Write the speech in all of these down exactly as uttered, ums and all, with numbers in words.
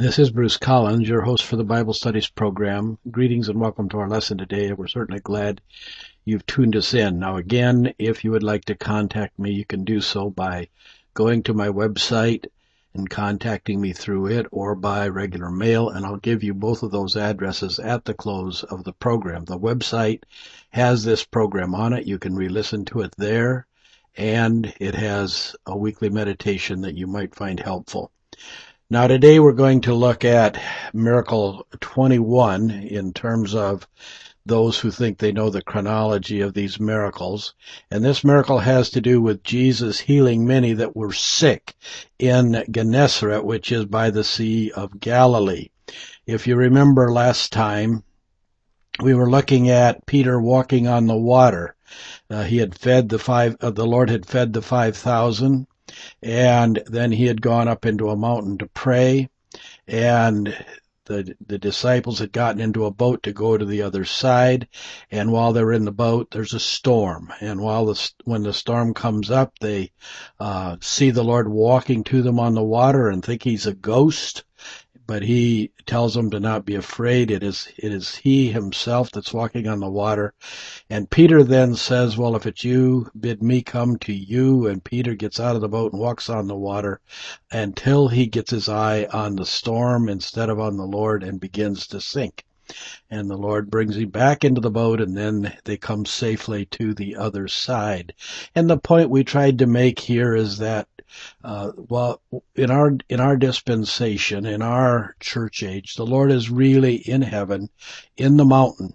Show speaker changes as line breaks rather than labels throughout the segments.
This is Bruce Collins, your host for the Bible Studies program. Greetings and welcome to our lesson today. We're certainly glad you've tuned us in. Now again, if you would like to contact me, you can do so by going to my website and contacting me through it, or by regular mail, and I'll give you both of those addresses at the close of the program. The website has this program on it. You can re-listen to it there, and it has a weekly meditation that you might find helpful. Now today we're going to look at Miracle twenty-one in terms of those who think they know the chronology of these miracles. And this miracle has to do with Jesus healing many that were sick in Gennesaret, which is by the Sea of Galilee. If you remember last time, we were looking at Peter walking on the water. Uh, he had fed the five, uh, the Lord had fed the five thousand. And then he had gone up into a mountain to pray, and the the disciples had gotten into a boat to go to the other side. And while they're in the boat, there's a storm. And while the when the storm comes up, they uh, see the Lord walking to them on the water and think he's a ghost. But he tells them to not be afraid. It is it is he himself that's walking on the water. And Peter then says, well, if it's you, bid me come to you. And Peter gets out of the boat and walks on the water until he gets his eye on the storm instead of on the Lord and begins to sink. And the Lord brings him back into the boat, and then they come safely to the other side. And the point we tried to make here is that Uh, well, in our in our dispensation, in our church age, the Lord is really in heaven, in the mountain,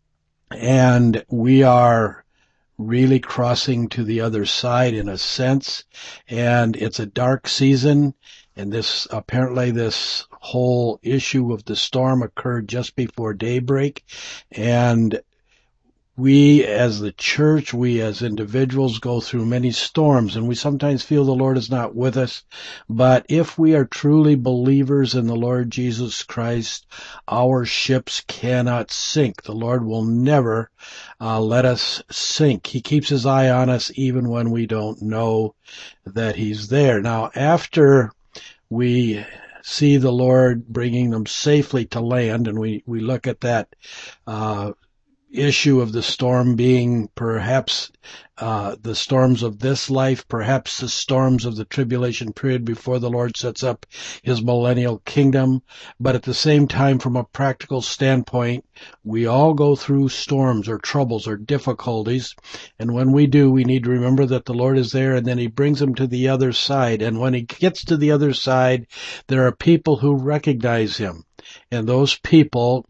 and we are really crossing to the other side in a sense. And it's a dark season, and this apparently this whole issue of the storm occurred just before daybreak, and we as the church, we as individuals go through many storms, and we sometimes feel the Lord is not with us. But if we are truly believers in the Lord Jesus Christ, our ships cannot sink. The Lord will never uh, let us sink. He keeps his eye on us even when we don't know that he's there. Now, after we see the Lord bringing them safely to land, and we, we look at that uh issue of the storm being perhaps uh the storms of this life, perhaps the storms of the tribulation period before the Lord sets up his millennial kingdom. But at the same time, from a practical standpoint, we all go through storms or troubles or difficulties, and when we do, we need to remember that the Lord is there, and then he brings them to the other side. And when he gets to the other side, there are people who recognize him, and those people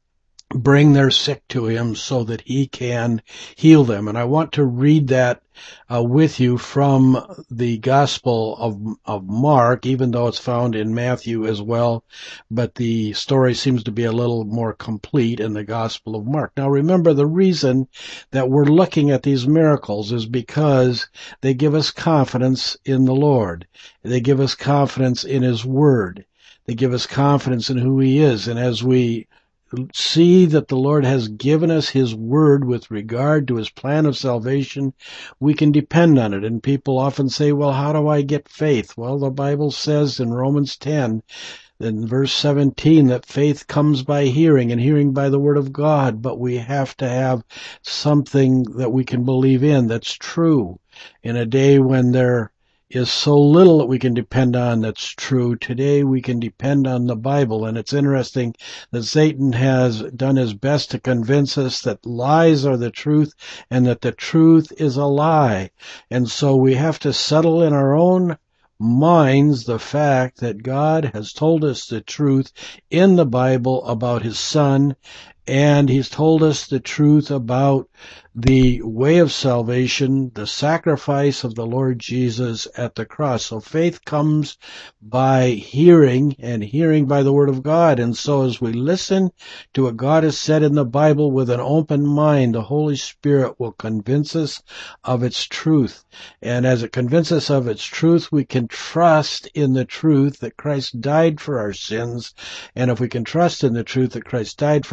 bring their sick to him so that he can heal them. And I want to read that uh, with you from the Gospel of, of Mark, even though it's found in Matthew as well, but the story seems to be a little more complete in the Gospel of Mark. Now remember, the reason that we're looking at these miracles is because they give us confidence in the Lord. They give us confidence in his word. They give us confidence in who he is. And as we see that the Lord has given us his word with regard to his plan of salvation, we can depend on it. And people often say, well, how do I get faith? Well, the Bible says in Romans ten, in verse seventeen, that faith comes by hearing, and hearing by the word of God. But we have to have something that we can believe in that's true. In a day when there is so little that we can depend on that's true, today we can depend on the Bible. And it's interesting that Satan has done his best to convince us that lies are the truth and that the truth is a lie. And so we have to settle in our own minds the fact that God has told us the truth in the Bible about his Son, and he's told us the truth about the way of salvation, the sacrifice of the Lord Jesus at the cross. So faith comes by hearing, and hearing by the word of God. And so as we listen to what God has said in the Bible with an open mind, the Holy Spirit will convince us of its truth. And as it convinces us of its truth, we can trust in the truth that Christ died for our sins. And if we can trust in the truth that Christ died for our sins,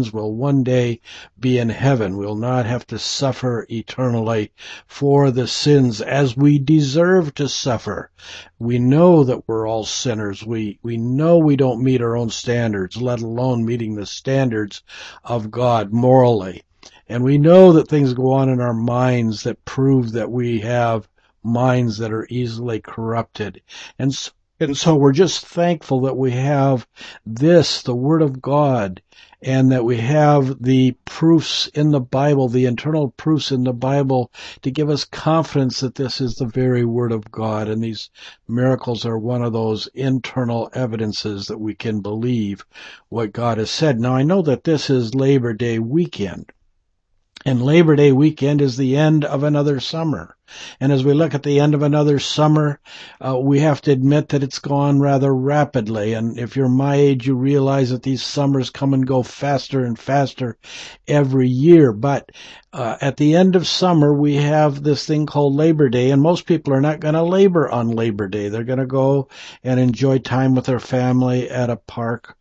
sins will one day be in heaven. We'll not have to suffer eternally for the sins as we deserve to suffer. We know that we're all sinners. We, we know we don't meet our own standards, let alone meeting the standards of God morally. And we know that things go on in our minds that prove that we have minds that are easily corrupted. And so, and so we're just thankful that we have this, the Word of God, and that we have the proofs in the Bible, the internal proofs in the Bible, to give us confidence that this is the very Word of God. And these miracles are one of those internal evidences that we can believe what God has said. Now, I know that this is Labor Day weekend. And Labor Day weekend is the end of another summer. And as we look at the end of another summer, uh, we have to admit that it's gone rather rapidly. And if you're my age, you realize that these summers come and go faster and faster every year. But uh, at the end of summer, we have this thing called Labor Day, and most people are not going to labor on Labor Day. They're going to go and enjoy time with their family at a park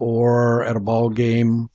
or at a ball game,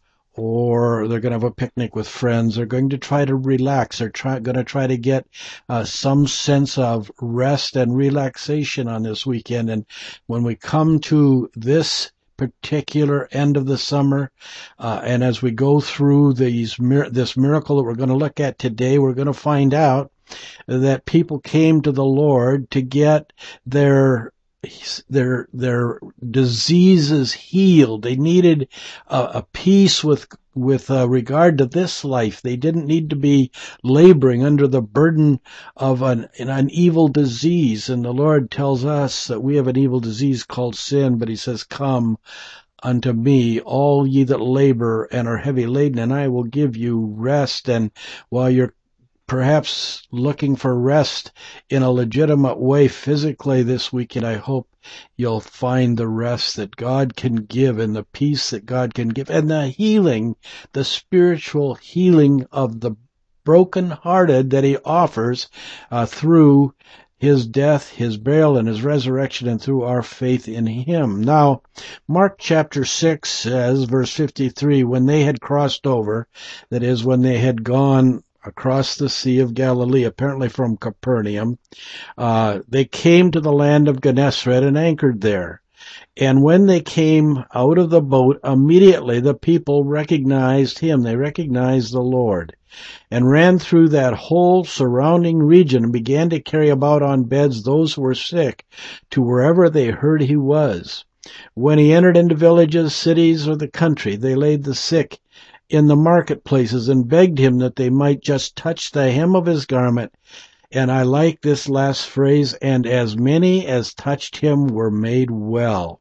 or they're going to have a picnic with friends. They're going to try to relax. They're try, going to try to get uh, some sense of rest and relaxation on this weekend. And when we come to this particular end of the summer, uh, and as we go through these this miracle that we're going to look at today, we're going to find out that people came to the Lord to get their their their diseases healed. They needed a, a peace with with uh, regard to this life. They didn't need to be laboring under the burden of an, an evil disease. And the Lord tells us that we have an evil disease called sin, but he says, "Come unto me, all ye that labor and are heavy laden, and I will give you rest." And while you're perhaps looking for rest in a legitimate way physically this weekend, I hope you'll find the rest that God can give and the peace that God can give and the healing, the spiritual healing of the brokenhearted that he offers uh, through his death, his burial, and his resurrection, and through our faith in him. Now, Mark chapter six says, verse fifty-three, when they had crossed over, that is, when they had gone across the Sea of Galilee, apparently from Capernaum, uh, they came to the land of Gennesaret and anchored there. And when they came out of the boat, immediately the people recognized him. They recognized the Lord, and ran through that whole surrounding region and began to carry about on beds those who were sick to wherever they heard he was. When he entered into villages, cities, or the country, they laid the sick in the marketplaces and begged him that they might just touch the hem of his garment. And I like this last phrase, and as many as touched him were made well.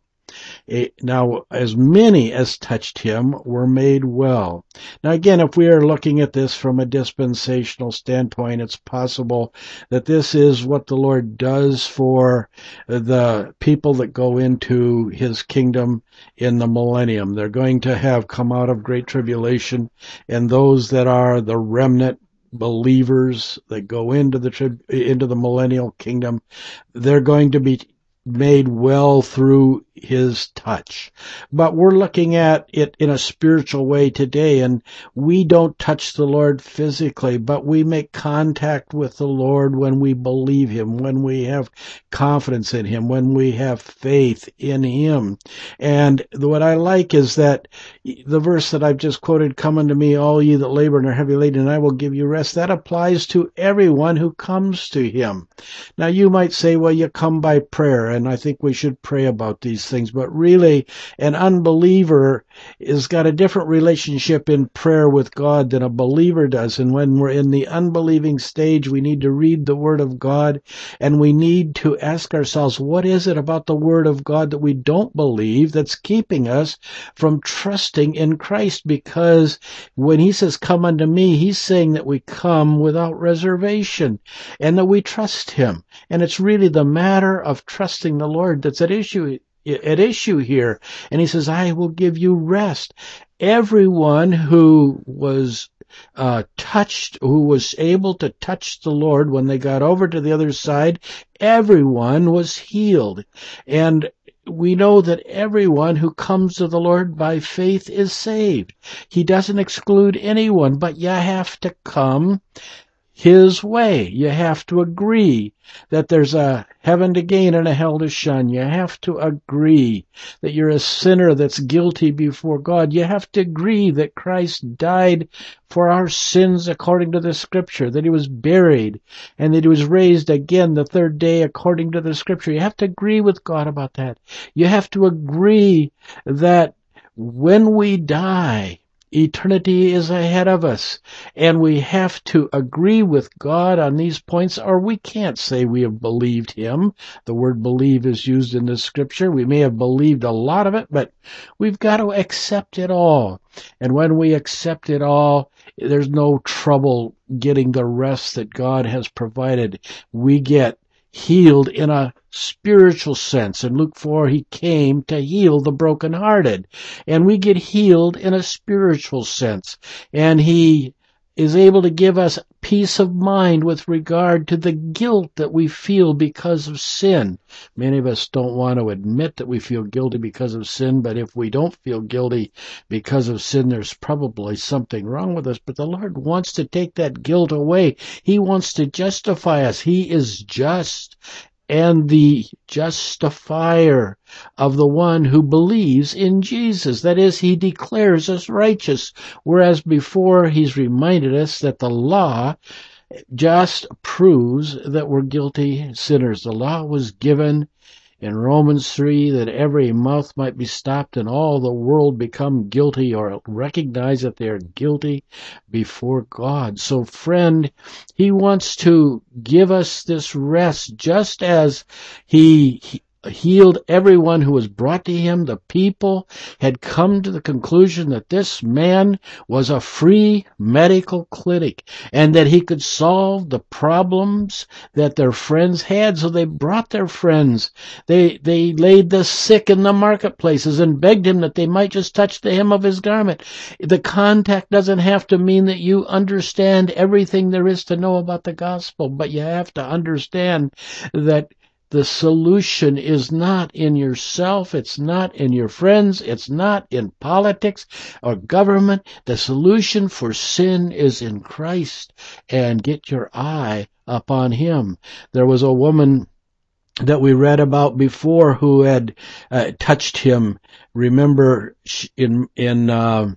Now, as many as touched him were made well. Now, again, if we are looking at this from a dispensational standpoint, it's possible that this is what the Lord does for the people that go into his kingdom in the millennium. They're going to have come out of great tribulation, and those that are the remnant believers that go into the tri- into the millennial kingdom, they're going to be made well through his touch. But we're looking at it in a spiritual way today, and we don't touch the Lord physically, but we make contact with the Lord when we believe him, when we have confidence in him, when we have faith in him. And what I like is that the verse that I've just quoted, "Come unto me, all ye that labor and are heavy laden, and I will give you rest," that applies to everyone who comes to him. Now, you might say, well, you come by prayer, and I think we should pray about these things, but really an unbeliever has got a different relationship in prayer with God than a believer does. And when we're in the unbelieving stage, we need to read the Word of God, and we need to ask ourselves, what is it about the Word of God that we don't believe that's keeping us from trusting in Christ? Because when he says, "Come unto me," he's saying that we come without reservation and that we trust him. And it's really the matter of trusting the Lord that's at issue at issue here. And he says, "I will give you rest." Everyone who was uh, touched, who was able to touch the Lord when they got over to the other side, everyone was healed. And we know that everyone who comes to the Lord by faith is saved. He doesn't exclude anyone, but you have to come His way. You have to agree that there's a heaven to gain and a hell to shun. You have to agree that you're a sinner that's guilty before God. You have to agree that Christ died for our sins according to the Scripture, that He was buried, and that He was raised again the third day according to the Scripture. You have to agree with God about that. You have to agree that when we die, eternity is ahead of us, and we have to agree with God on these points, or we can't say we have believed Him. The word believe is used in the Scripture. We may have believed a lot of it, but we've got to accept it all. And when we accept it all, there's no trouble getting the rest that God has provided. We get healed in a spiritual sense. In Luke four, He came to heal the brokenhearted. And we get healed in a spiritual sense. And He is able to give us peace of mind with regard to the guilt that we feel because of sin. Many of us don't want to admit that we feel guilty because of sin, but if we don't feel guilty because of sin, there's probably something wrong with us. But the Lord wants to take that guilt away. He wants to justify us. He is just and the justifier of the one who believes in Jesus. That is, He declares us righteous, whereas before He's reminded us that the law just proves that we're guilty sinners. The law was given in Romans three that every mouth might be stopped and all the world become guilty or recognize that they are guilty before God. So, friend, He wants to give us this rest just as He, he healed everyone who was brought to Him. The people had come to the conclusion that this man was a free medical clinic and that he could solve the problems that their friends had. So they brought their friends. They they laid the sick in the marketplaces and begged Him that they might just touch the hem of His garment. The contact doesn't have to mean that you understand everything there is to know about the gospel, but you have to understand that the solution is not in yourself, it's not in your friends, it's not in politics or government. The solution for sin is in Christ, and get your eye upon Him. There was a woman that we read about before who had uh, touched Him. Remember, in in uh,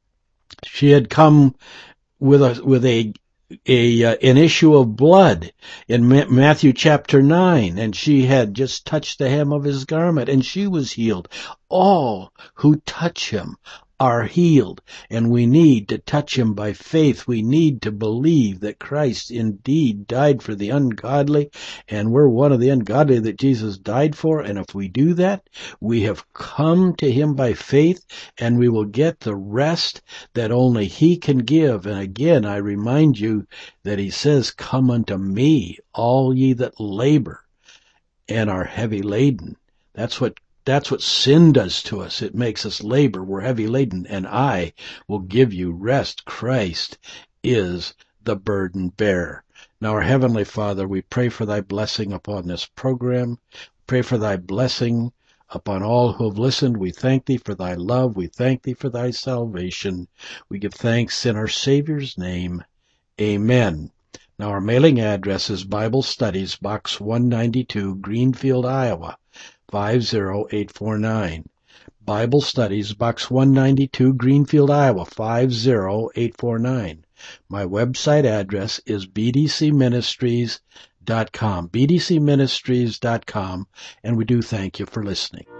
she had come with a with a a uh, an issue of blood in Ma- Matthew chapter nine, and she had just touched the hem of His garment, and she was healed. All who touch Him are healed, and we need to touch Him by faith. We need to believe that Christ indeed died for the ungodly, and we're one of the ungodly that Jesus died for, and if we do that, we have come to Him by faith, and we will get the rest that only He can give. And again, I remind you that He says, "Come unto me, all ye that labor and are heavy laden." That's what That's what sin does to us. It makes us labor. We're heavy laden, and I will give you rest. Christ is the burden bearer. Now, our Heavenly Father, we pray for Thy blessing upon this program. Pray for Thy blessing upon all who have listened. We thank Thee for Thy love. We thank Thee for Thy salvation. We give thanks in our Savior's name. Amen. Now, our mailing address is Bible Studies, Box one ninety-two, Greenfield, Iowa, five zero eight four nine. Bible Studies, Box one ninety-two, Greenfield, Iowa, five zero eight four nine. My website address is b d c ministries dot com, b d c ministries dot com, and we do thank you for listening.